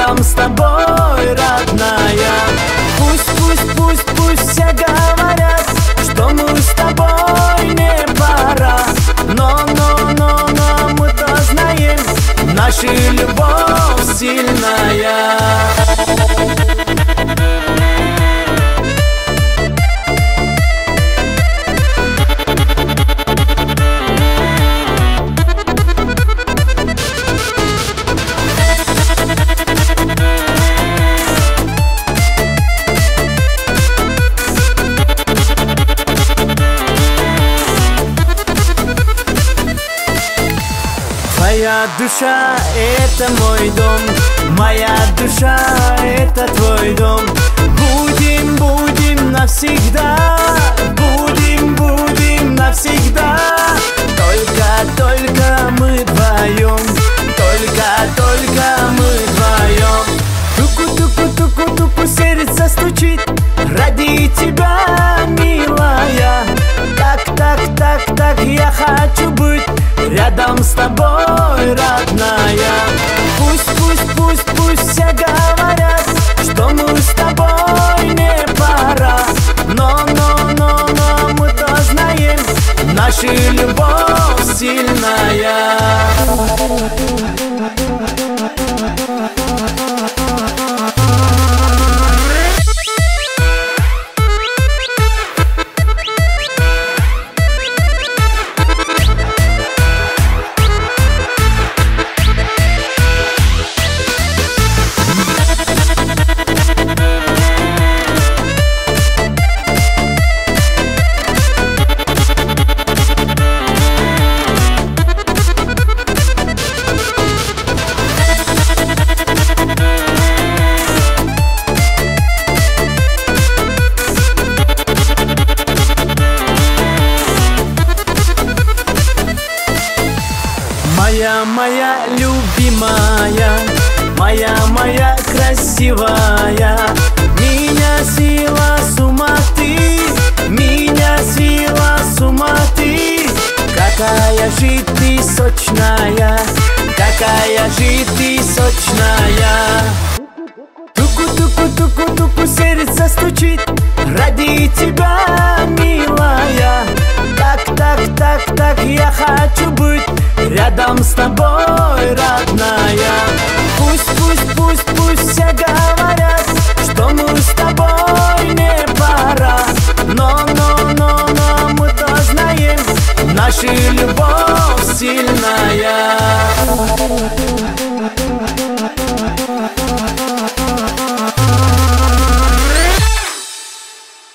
рядом с тобой, родная. Пусть все говорят, что мы с тобой не пара. Но мы-то знаем, наша любовь сильная. Моя душа — это мой дом, моя душа — это твой дом. Будем навсегда, будем навсегда. Только мы вдвоем, только мы вдвоем. Туку-туку-туку-туку, сердце стучит ради тебя, милая. Так, я хочу быть рядом с тобой, родная. Пусть все говорят, что мы с тобой не пара. Но мы-то знаем, наша любовь сильная. Моя любимая, моя красивая. Меня свела с ума ты, меня свела с ума ты. Какая же ты сочная, какая же ты сочная. Туку-туку-туку-туку, сердце стучит ради тебя, милая. Так, я хочу быть рядом с тобой, родная. Пусть все говорят, что мы с тобой не пара. Но мы-то знаем, наша любовь сильная.